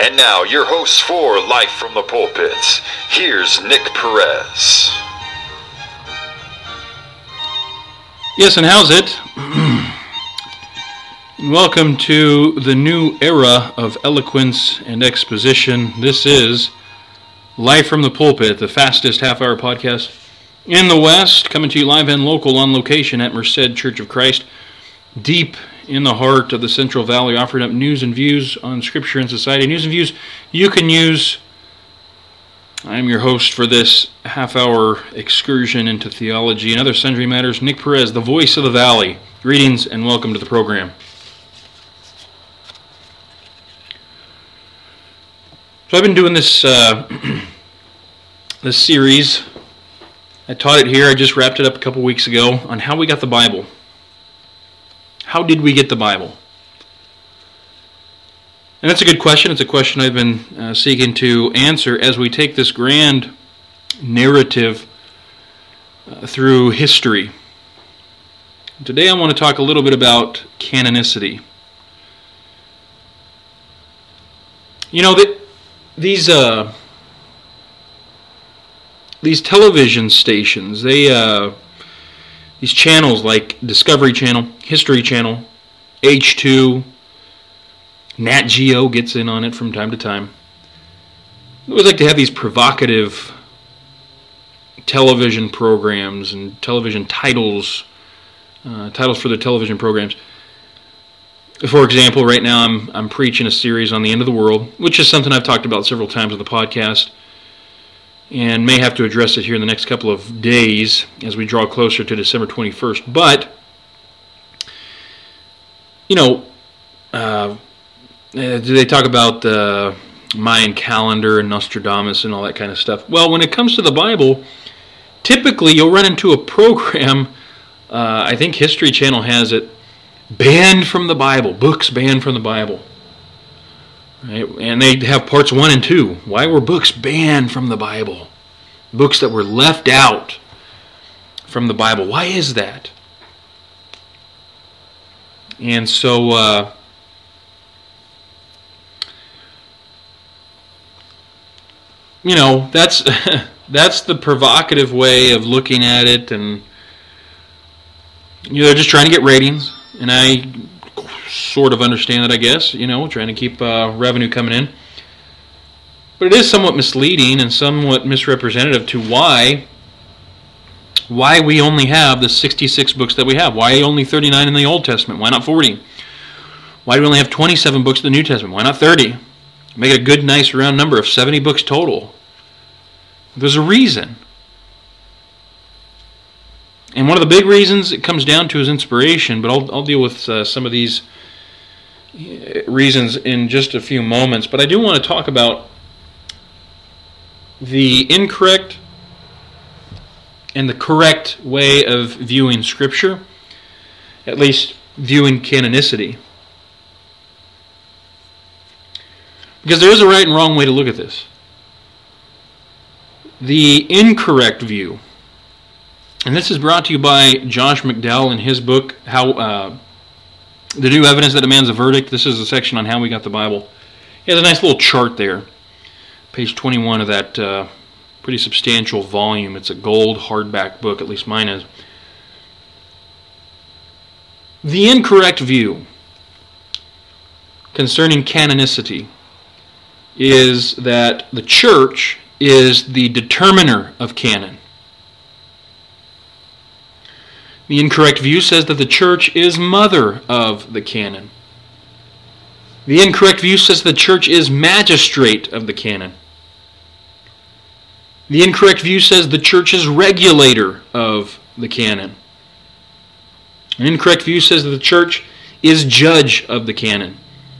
And now, your hosts for Life from the Pulpits. Here's Nick Perez. Yes, and how's it? Welcome to the new era of eloquence and exposition. This is Life from the Pulpit, the fastest half-hour podcast in the West, coming to you live and local on location at Merced Church of Christ, deep in the heart of the Central Valley, offering up news and views on Scripture and society. News and views you can use. I'm your host for this half-hour excursion into theology and other sundry matters, Nick Perez, the voice of the Valley. Greetings and welcome to the program. So I've been doing this this series. I taught it here. I just wrapped it up a couple weeks ago on how we got the Bible. How did we get the Bible? And that's a good question. It's a question I've been seeking to answer as we take this grand narrative through history. Today I want to talk a little bit about canonicity. You know, these television stations, these channels like Discovery Channel, History Channel, H2, Nat Geo gets in on it from time to time. I always like to have these provocative television programs and television titles for the television programs. For example, right now I'm preaching a series on the end of the world, which is something I've talked about several times on the podcast, and may have to address it here in the next couple of days as we draw closer to December 21st. But, you know, do they talk about the Mayan calendar and Nostradamus and all that kind of stuff? Well, when it comes to the Bible, typically you'll run into a program, I think History Channel has it, banned from the Bible, books banned from the Bible. Right? And they have parts 1 and 2. Why were books banned from the Bible? Books that were left out from the Bible. Why is that? And so, you know, that's the provocative way of looking at it, and you know, they're just trying to get ratings, and I sort of understand that, I guess, you know, trying to keep revenue coming in. But it is somewhat misleading and somewhat misrepresentative to why we only have the 66 books that we have. Why only 39 in the Old Testament? Why not 40? Why do we only have 27 books in the New Testament? Why not 30? Make it a good, nice, round number of 70 books total. There's a reason. And one of the big reasons it comes down to is inspiration, but I'll deal with some of these reasons in just a few moments. But I do want to talk about the incorrect and the correct way of viewing Scripture, at least viewing canonicity. Because there is a right and wrong way to look at this. The incorrect view, and this is brought to you by Josh McDowell in his book, The New Evidence That Demands a Verdict. This is a section on how we got the Bible. He has a nice little chart there, page 21 of that pretty substantial volume. It's a gold hardback book, at least mine is. The incorrect view concerning canonicity is that the church is the determiner of canon. The incorrect view says that the church is mother of the canon. The incorrect view says the church is magistrate of the canon. The incorrect view says the church is regulator of the canon. An incorrect view says that the church is judge of the canon.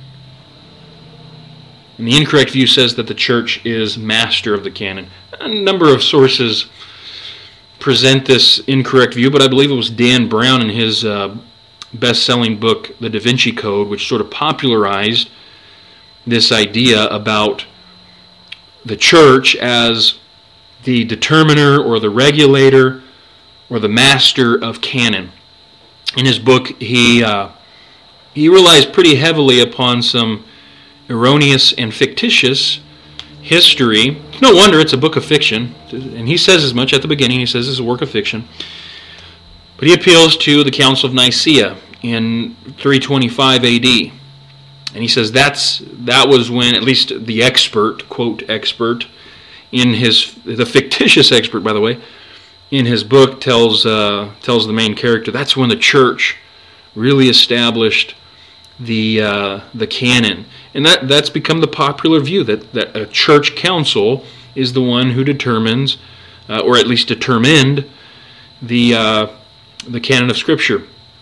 And the incorrect view says that the church is master of the canon. A number of sources present this incorrect view, but I believe it was Dan Brown in his best-selling book, The Da Vinci Code, which sort of popularized this idea about the church as the determiner or the regulator or the master of canon. In his book, he relies pretty heavily upon some erroneous and fictitious history. No wonder it's a book of fiction. And he says as much at the beginning. He says it's a work of fiction. But he appeals to the Council of Nicaea in 325 AD. And he says that was when, at least the expert, quote expert, the fictitious expert, by the way, in his book tells the main character, that's when the church really established the canon. And that's become the popular view, that a church council is the one who determines, or at least determined, the canon of Scripture.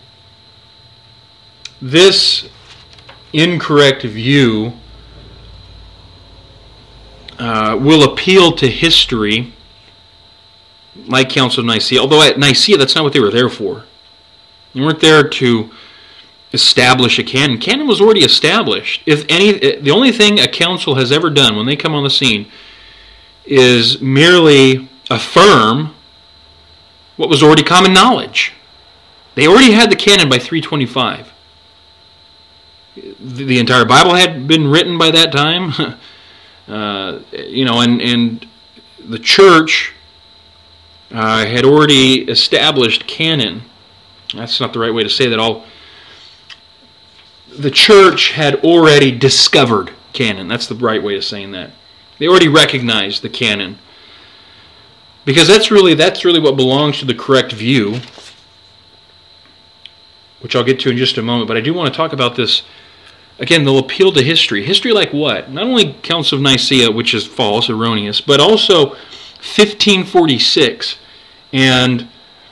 This incorrect view will appeal to history, like Council of Nicaea. Although at Nicaea, that's not what they were there for. They weren't there to establish a canon. Canon was already established. The only thing a council has ever done when they come on the scene is merely affirm what was already common knowledge. They already had the canon by 325. The entire Bible had been written by that time. And the church had already established canon. That's not the right way to say that. The church had already discovered canon. That's the right way of saying that. They already recognized the canon. Because that's really what belongs to the correct view, which I'll get to in just a moment. But I do want to talk about this. Again, they'll appeal to history. History like what? Not only Council of Nicaea, which is false, erroneous, but also 1546. And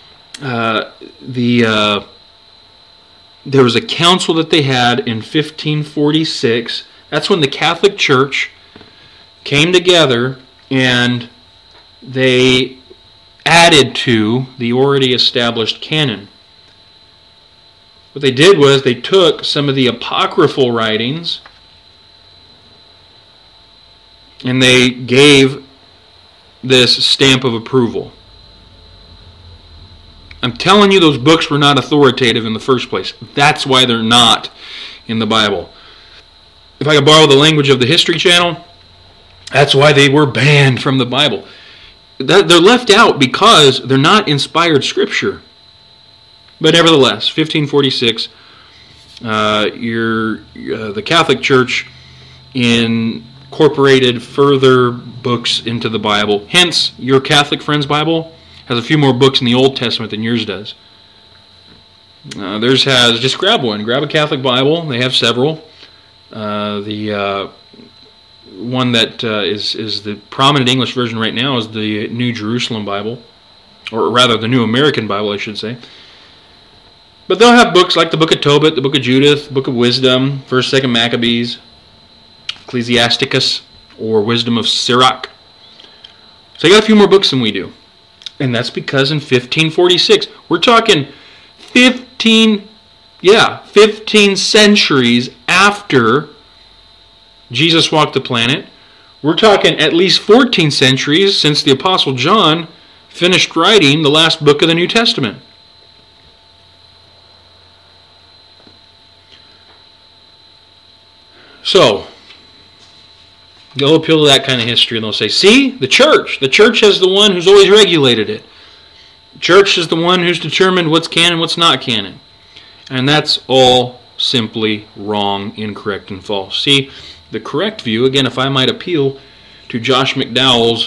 there was a council that they had in 1546. That's when the Catholic Church came together and they added to the already established canon. What they did was they took some of the apocryphal writings and they gave this stamp of approval. I'm telling you, those books were not authoritative in the first place. That's why they're not in the Bible. If I could borrow the language of the History Channel, that's why they were banned from the Bible. They're left out because they're not inspired Scripture. But nevertheless, 1546, the Catholic Church incorporated further books into the Bible. Hence, your Catholic friend's Bible has a few more books in the Old Testament than yours does. Theirs has, just grab one. Grab a Catholic Bible. They have several. The one that is the prominent English version right now is the New Jerusalem Bible, or rather the New American Bible, I should say. But they'll have books like the Book of Tobit, the Book of Judith, the Book of Wisdom, 1st, 2nd Maccabees, Ecclesiasticus, or Wisdom of Sirach. So they got a few more books than we do. And that's because in 1546, we're talking 15 centuries after Jesus walked the planet. We're talking at least 14 centuries since the Apostle John finished writing the last book of the New Testament. So, they'll appeal to that kind of history and they'll say, see, the church is the one who's always regulated it. The church is the one who's determined what's canon, what's not canon. And that's all simply wrong, incorrect, and false. See, the correct view, again, if I might appeal to Josh McDowell's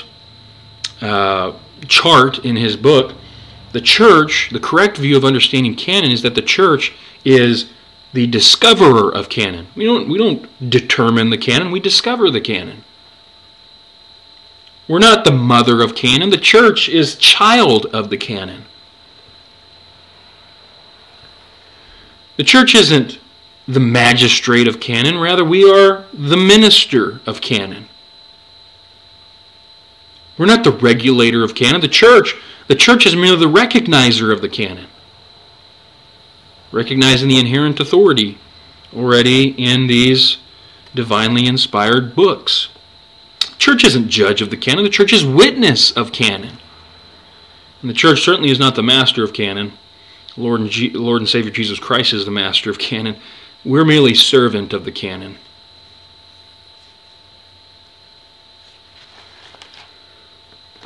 chart in his book, the church, the correct view of understanding canon is that the church is the discoverer of canon. We don't determine the canon, we discover the canon. We're not the mother of canon. The church is child of the canon. The church isn't the magistrate of canon. Rather, we are the minister of canon. We're not the regulator of canon. The church is merely the recognizer of the canon. Recognizing the inherent authority already in these divinely inspired books. The church isn't judge of the canon. The church is witness of canon. And the church certainly is not the master of canon. Lord and Savior Jesus Christ is the master of canon. We're merely servant of the canon.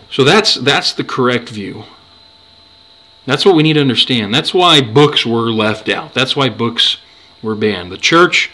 So that's the correct view. That's what we need to understand. That's why books were left out. That's why books were banned. The church,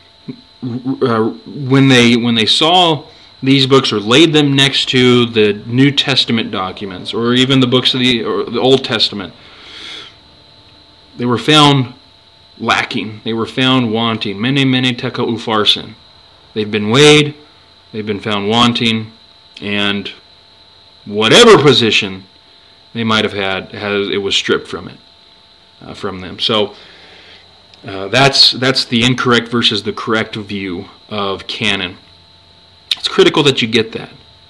when they saw these books or laid them next to the New Testament documents or even the books of the Old Testament, they were found lacking. They were found wanting. Mene mene tekel upharsin. They've been weighed. They've been found wanting, and whatever position they might have had, it was stripped from them. So that's the incorrect versus the correct view of canon. It's critical that you get that.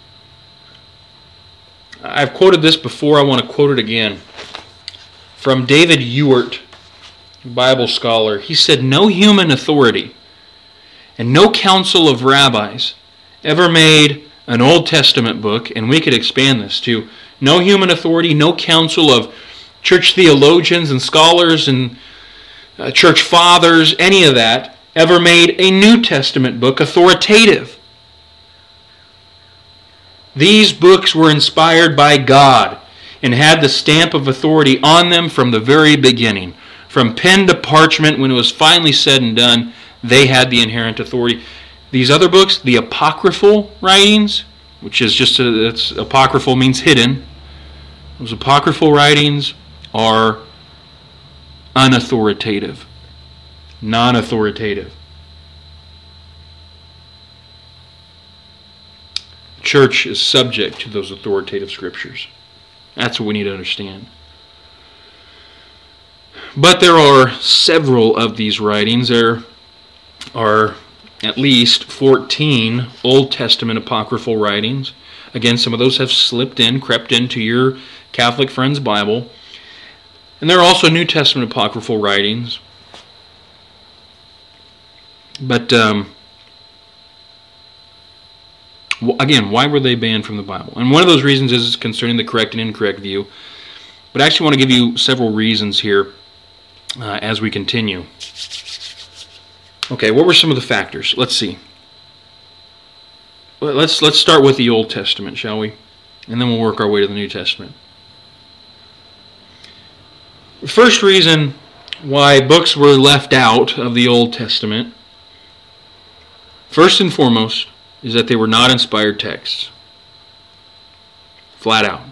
I've quoted this before. I want to quote it again. From David Ewart, Bible scholar, he said, "No human authority and no council of rabbis ever made an Old Testament book," and we could expand this to no human authority, no council of church theologians and scholars and church fathers, any of that, ever made a New Testament book authoritative. These books were inspired by God and had the stamp of authority on them from the very beginning. From pen to parchment, when it was finally said and done, they had the inherent authority. These other books, the apocryphal writings, which is just apocryphal means hidden. Those apocryphal writings are unauthoritative, non-authoritative. The church is subject to those authoritative scriptures. That's what we need to understand. But there are several of these writings. There are at least 14 Old Testament apocryphal writings. Again, some of those have crept into your Catholic friend's Bible. And there are also New Testament apocryphal writings. But, again, why were they banned from the Bible? And one of those reasons is concerning the correct and incorrect view. But I actually want to give you several reasons here as we continue. Okay, what were some of the factors? Let's see. Let's start with the Old Testament, shall we? And then we'll work our way to the New Testament. The first reason why books were left out of the Old Testament, first and foremost, is that they were not inspired texts. Flat out.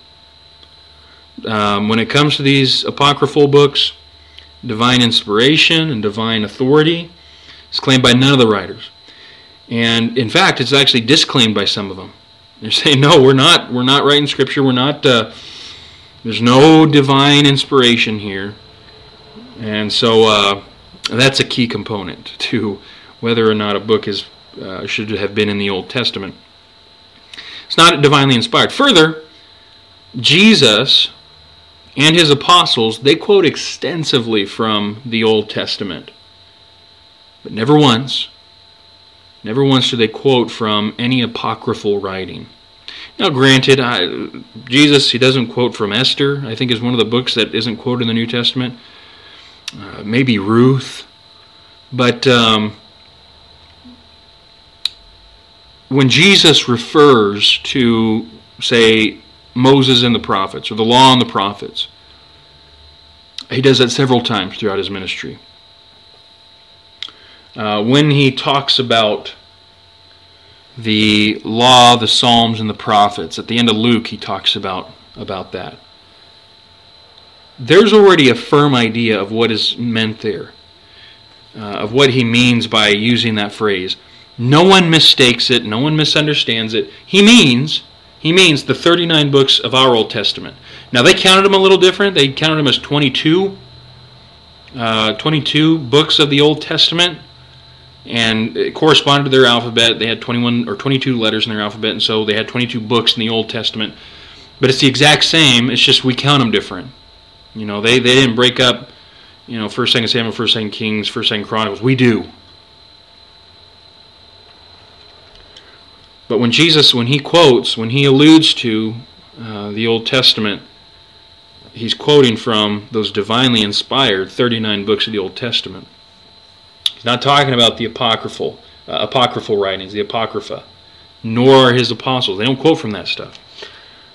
When it comes to these apocryphal books, divine inspiration and divine authority is claimed by none of the writers. And in fact, it's actually disclaimed by some of them. They're saying, no, we're not writing scripture. There's no divine inspiration here. And so that's a key component to whether or not a book should have been in the Old Testament. It's not divinely inspired. Further, Jesus and his apostles, they quote extensively from the Old Testament. But never once do they quote from any apocryphal writing. Now granted, Jesus, he doesn't quote from Esther, I think is one of the books that isn't quoted in the New Testament. Maybe Ruth. But when Jesus refers to, say, Moses and the prophets, or the law and the prophets, he does that several times throughout his ministry. When he talks about the law, the Psalms, and the prophets, at the end of Luke, he talks about that. There's already a firm idea of what is meant there, of what he means by using that phrase. No one mistakes it, no one misunderstands it. He means the 39 books of our Old Testament. Now, they counted them a little different. They counted them as 22 books of the Old Testament, and it corresponded to their alphabet. They had 21 or 22 letters in their alphabet, and so they had 22 books in the Old Testament. But it's the exact same. It's just we count them different. You know, they didn't break up, 1st, 2nd Samuel, 1st, 2nd Kings, 1st, 2nd Chronicles. We do. But when he alludes to the Old Testament, he's quoting from those divinely inspired 39 books of the Old Testament. He's not talking about the apocryphal writings, the Apocrypha, nor his apostles. They don't quote from that stuff.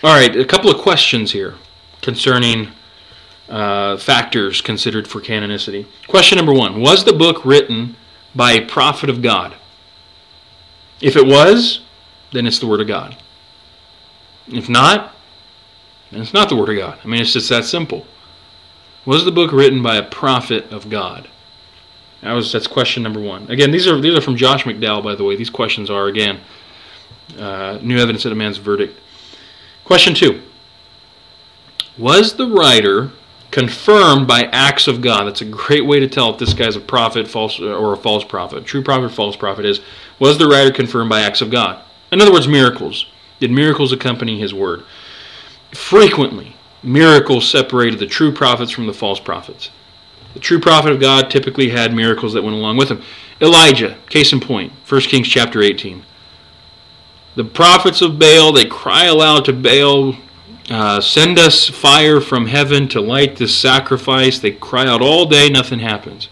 All right, a couple of questions here concerning factors considered for canonicity. Question number 1, was the book written by a prophet of God? If it was, then it's the Word of God. If not, then it's not the Word of God. I mean, it's just that simple. Was the book written by a prophet of God? That's question number 1. Again, these are from Josh McDowell, by the way. These questions are, again, new evidence at a man's verdict. Question 2. Was the writer confirmed by acts of God? That's a great way to tell if this guy's a prophet, or a false prophet. True prophet, false prophet was the writer confirmed by acts of God? In other words, miracles. Did miracles accompany his word? Frequently, miracles separated the true prophets from the false prophets. The true prophet of God typically had miracles that went along with him. Elijah, case in point, 1 Kings chapter 18. The prophets of Baal, they cry aloud to Baal, send us fire from heaven to light this sacrifice. They cry out all day, nothing happens.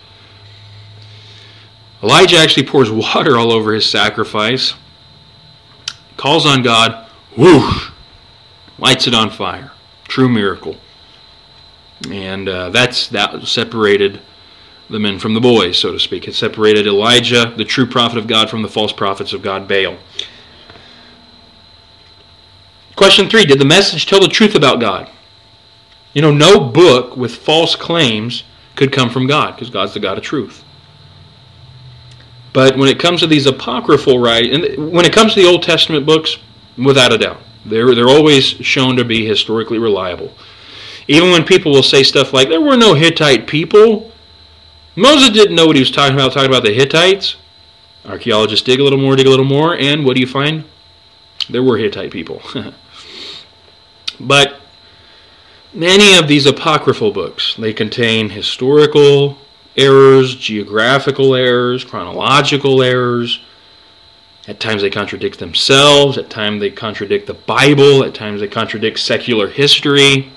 Elijah actually pours water all over his sacrifice, calls on God, whoosh, lights it on fire. True miracle. And that separated the men from the boys, so to speak. It separated Elijah, the true prophet of God, from the false prophets of God, Baal. Question 3, did the message tell the truth about God? You know, no book with false claims could come from God, because God's the God of truth. But when it comes to these apocryphal writings, and when it comes to the Old Testament books, without a doubt, they're always shown to be historically reliable. Even when people will say stuff like, there were no Hittite people, Moses didn't know what he was talking about the Hittites. Archaeologists dig a little more, and what do you find? There were Hittite people. But many of these apocryphal books, they contain historical errors, geographical errors, chronological errors. At times they contradict themselves. At times they contradict the Bible. At times they contradict secular history.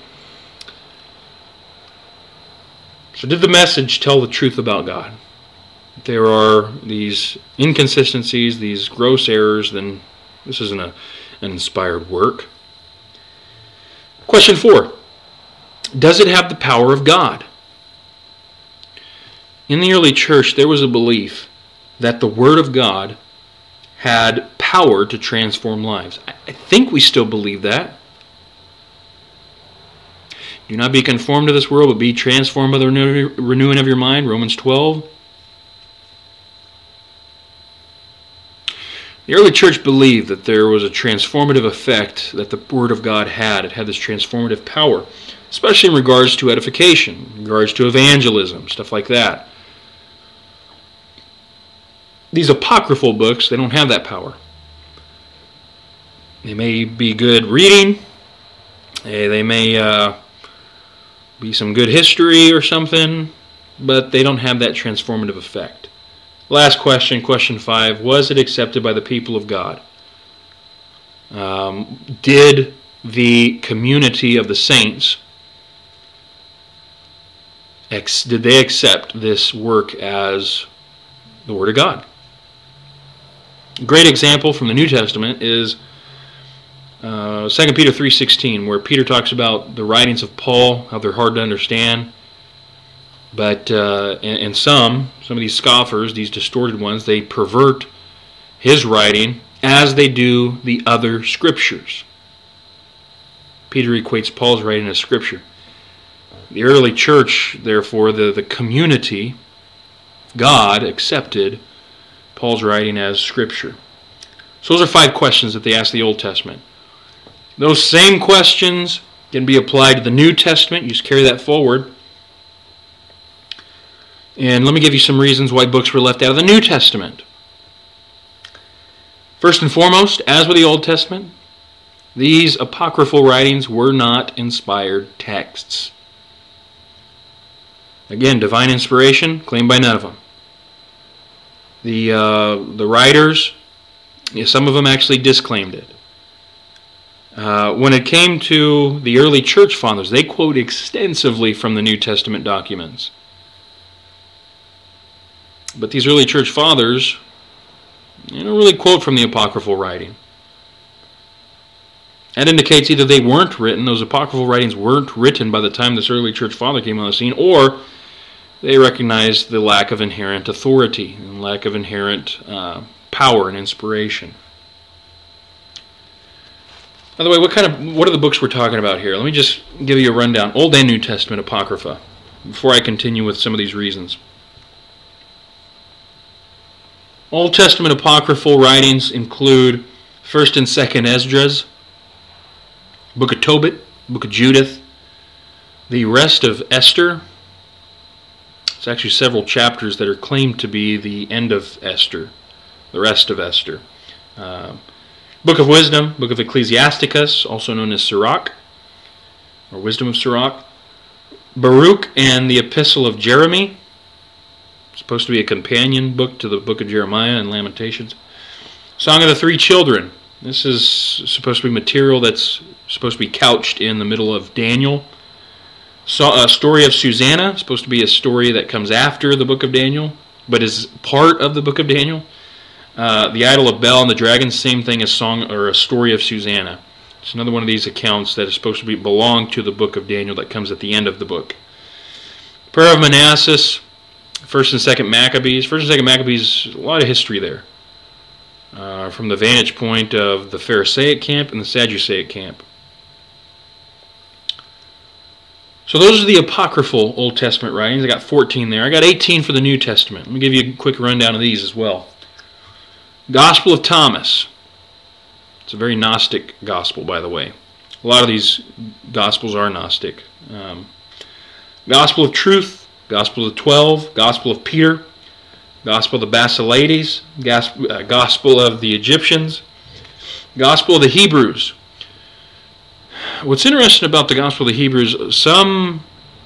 So did the message tell the truth about God? If there are these inconsistencies, these gross errors, then this isn't an inspired work. Question 4. Does it have the power of God? In the early church, there was a belief that the Word of God had power to transform lives. I think we still believe that. Do not be conformed to this world, but be transformed by the renewing of your mind, Romans 12. The early church believed that there was a transformative effect that the Word of God had. It had this transformative power, especially in regards to edification, in regards to evangelism, stuff like that. These apocryphal books, they don't have that power. They may be good reading. They may be some good history or something, but they don't have that transformative effect. Last question, question 5. Was it accepted by the people of God? Did the community of the saints, did they accept this work as the Word of God? A great example from the New Testament is 2 Peter 3:16, where Peter talks about the writings of Paul, how they're hard to understand. But and some of these scoffers, these distorted ones, they pervert his writing as they do the other scriptures. Peter equates Paul's writing as scripture. The early church, therefore, the community, God accepted Paul's writing as scripture. So those are 5 questions that they asked the Old Testament. Those same questions can be applied to the New Testament. You just carry that forward. And let me give you some reasons why books were left out of the New Testament. First and foremost, as with the Old Testament, these apocryphal writings were not inspired texts. Again, divine inspiration claimed by none of them. The writers, some of them actually disclaimed it. When it came to the early church fathers, they quote extensively from the New Testament documents. But these early church fathers, they don't really quote from the apocryphal writing. That indicates either they weren't written, those apocryphal writings weren't written by the time this early church father came on the scene, or they recognized the lack of inherent authority and lack of inherent power and inspiration. By the way, what are the books we're talking about here? Let me just give you a rundown. Old and New Testament Apocrypha, before I continue with some of these reasons. Old Testament apocryphal writings include 1st and 2nd Esdras, Book of Tobit, Book of Judith, the rest of Esther. It's actually several chapters that are claimed to be the end of Esther, the rest of Esther. Book of Wisdom, Book of Ecclesiasticus, also known as Sirach, or Wisdom of Sirach. Baruch and the Epistle of Jeremy, supposed to be a companion book to the Book of Jeremiah and Lamentations. Song of the Three Children. This is supposed to be material that's supposed to be couched in the middle of Daniel. A Story of Susanna, supposed to be a story that comes after the Book of Daniel, but is part of the Book of Daniel. The Idol of Bel and the Dragon, same thing as Song or a Story of Susanna. It's another one of these accounts that is supposed to belong to the Book of Daniel that comes at the end of the book. Prayer of Manasses, 1st and 2nd Maccabees. 1st and 2nd Maccabees, a lot of history there. From the vantage point of the Pharisaic camp and the Sadduceic camp. So those are the apocryphal Old Testament writings. I got 14 there. I got 18 for the New Testament. Let me give you a quick rundown of these as well. Gospel of Thomas. It's a very Gnostic gospel, by the way. A lot of these gospels are Gnostic. Gospel of Truth, Gospel of the 12, Gospel of Peter, Gospel of the Basilides, Gospel of the Egyptians, Gospel of the Hebrews. What's interesting about the Gospel of the Hebrews, some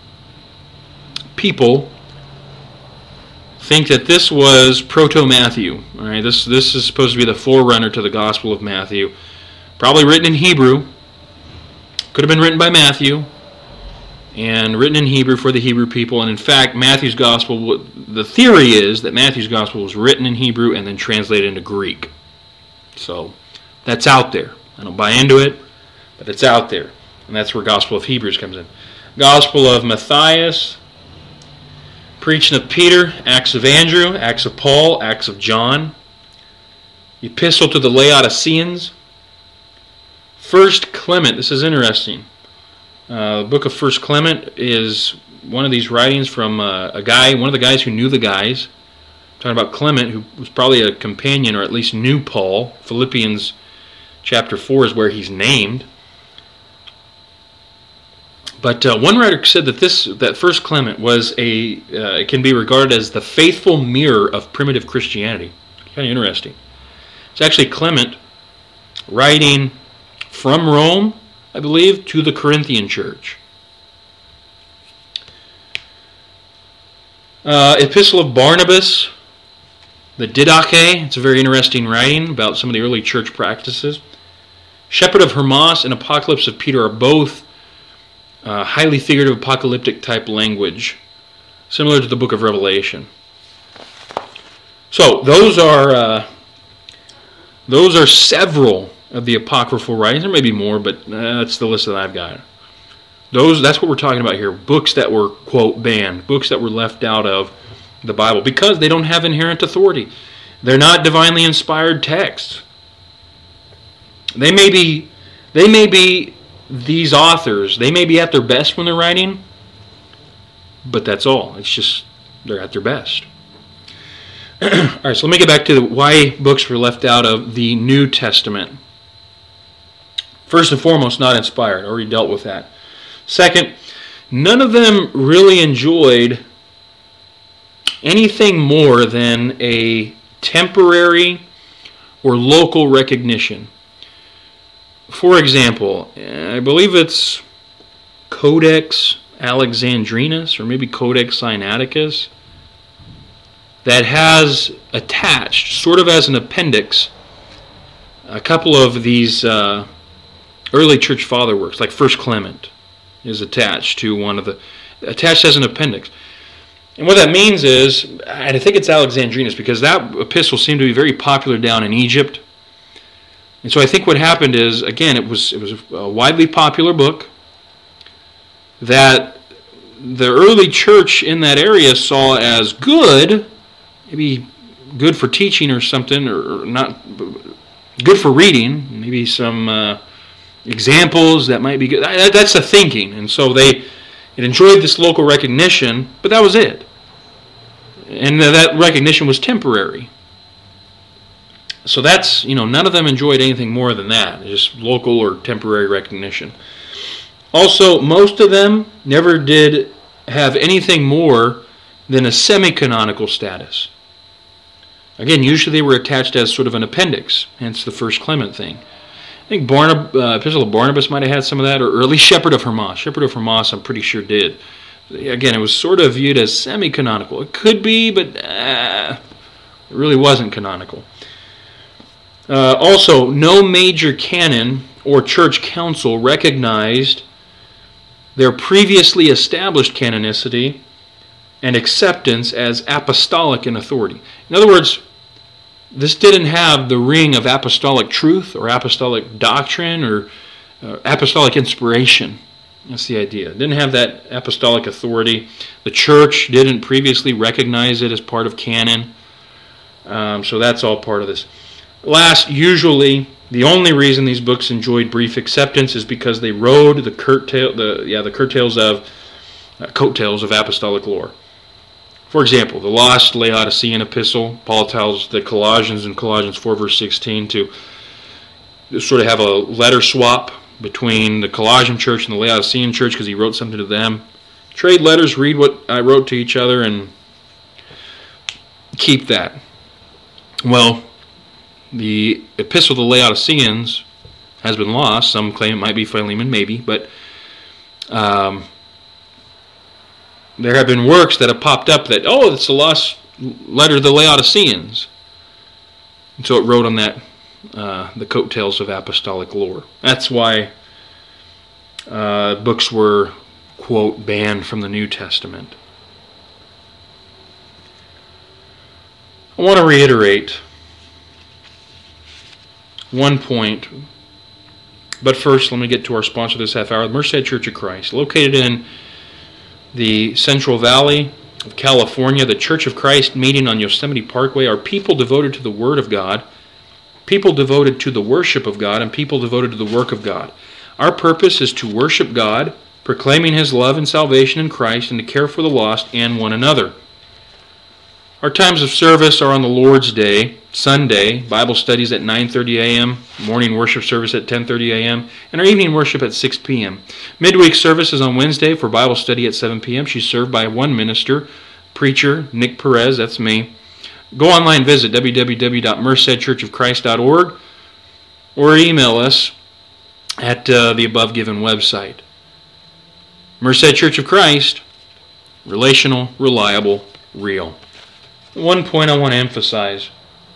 people think that this was Proto-Matthew. All right, this is supposed to be the forerunner to the Gospel of Matthew. Probably written in Hebrew. Could have been written by Matthew and written in Hebrew for the Hebrew people. And in fact, Matthew's Gospel, the theory is that Matthew's Gospel was written in Hebrew and then translated into Greek. So that's out there. I don't buy into it, but it's out there. And that's where Gospel of Hebrews comes in. Gospel of Matthias, Preaching of Peter, Acts of Andrew, Acts of Paul, Acts of John. Epistle to the Laodiceans. 1st Clement, this is interesting. The book of 1st Clement is one of these writings from one of the guys who knew the guys. I'm talking about Clement, who was probably a companion or at least knew Paul. Philippians chapter 4 is where he's named. But one writer said that that 1st Clement was it can be regarded as the faithful mirror of primitive Christianity. Kind of interesting. It's actually Clement writing from Rome, I believe, to the Corinthian church. Epistle of Barnabas, the Didache. It's a very interesting writing about some of the early church practices. Shepherd of Hermas and Apocalypse of Peter are both highly figurative apocalyptic type language, similar to the book of Revelation. So those are several of the apocryphal writings. There may be more, but that's the list that I've got. That's what we're talking about here. Books that were, quote, banned. Books that were left out of the Bible because they don't have inherent authority. They're not divinely inspired texts. They may be these authors, they may be at their best when they're writing, but that's all. It's just they're at their best. All right, so let me get back to why books were left out of the New Testament. First and foremost, not inspired. I already dealt with that. Second, none of them really enjoyed anything more than a temporary or local recognition. For example, I believe it's Codex Alexandrinus or maybe Codex Sinaiticus that has attached, sort of as an appendix, a couple of these early church father works, like 1st Clement is attached as an appendix. And what that means is, and I think it's Alexandrinus because that epistle seemed to be very popular down in Egypt. And so I think what happened is, again, it was a widely popular book that the early church in that area saw as good, maybe good for teaching or something, or not good for reading, maybe some examples that might be good. That's the thinking. And so it enjoyed this local recognition, but that was it. And that recognition was temporary. So that's, none of them enjoyed anything more than that, just local or temporary recognition. Also, most of them never did have anything more than a semi-canonical status. Again, usually they were attached as sort of an appendix, hence the First Clement thing. I think Epistle of Barnabas might have had some of that, or at least Shepherd of Hermas. Shepherd of Hermas, I'm pretty sure did. Again, it was sort of viewed as semi-canonical. It could be, but it really wasn't canonical. Also, no major canon or church council recognized their previously established canonicity and acceptance as apostolic in authority. In other words, this didn't have the ring of apostolic truth or apostolic doctrine or apostolic inspiration. That's the idea. It didn't have that apostolic authority. The church didn't previously recognize it as part of canon. So that's all part of this. Last, usually, the only reason these books enjoyed brief acceptance is because they rode the coattails of apostolic lore. For example, the lost Laodicean epistle, Paul tells the Colossians in Colossians 4 verse 16 to sort of have a letter swap between the Colossian church and the Laodicean church because he wrote something to them. Trade letters, read what I wrote to each other, and keep that. Well, the epistle to the Laodiceans has been lost. Some claim it might be Philemon, maybe, but there have been works that have popped up that, it's the lost letter to the Laodiceans. And so it wrote on that, the coattails of apostolic lore. That's why books were, quote, banned from the New Testament. I want to reiterate one point, but first let me get to our sponsor this half hour, the Merced Church of Christ. Located in the Central Valley of California, the Church of Christ meeting on Yosemite Parkway are people devoted to the Word of God, people devoted to the worship of God, and people devoted to the work of God. Our purpose is to worship God, proclaiming His love and salvation in Christ, and to care for the lost and one another. Our times of service are on the Lord's Day, Sunday, Bible studies at 9:30 a.m., morning worship service at 10:30 a.m., and our evening worship at 6 p.m. Midweek service is on Wednesday for Bible study at 7 p.m. She's served by one minister, preacher, Nick Perez, that's me. Go online, visit www.mercedchurchofchrist.org or email us at the above given website. Merced Church of Christ, relational, reliable, real. One point I want to emphasize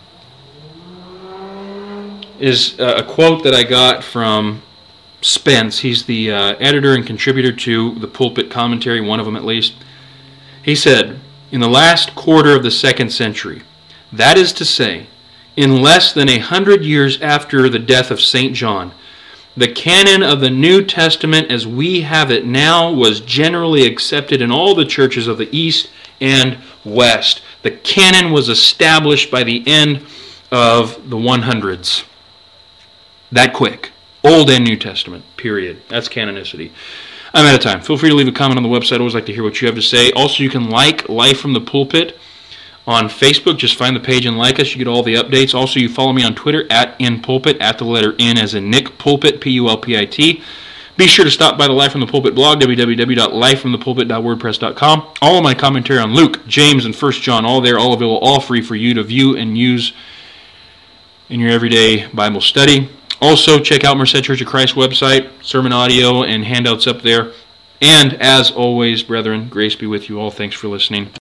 is a quote that I got from Spence. He's the editor and contributor to the Pulpit Commentary, one of them at least. He said, in the last quarter of the 2nd century, that is to say, in less than 100 years after the death of St. John, the canon of the New Testament as we have it now was generally accepted in all the churches of the East and West. The canon was established by the end of the 100s. That quick. Old and New Testament, period. That's canonicity. I'm out of time. Feel free to leave a comment on the website. I always like to hear what you have to say. Also, you can like Life from the Pulpit on Facebook. Just find the page and like us. You get all the updates. Also, you follow me on Twitter at @InPulpit, at the letter N as in Nick Pulpit, Pulpit. Be sure to stop by the Life from the Pulpit blog, www.lifefromthepulpit.wordpress.com. All of my commentary on Luke, James, and 1 John, all there, all available, all free for you to view and use in your everyday Bible study. Also, check out Merced Church of Christ website, sermon audio, and handouts up there. And as always, brethren, grace be with you all. Thanks for listening.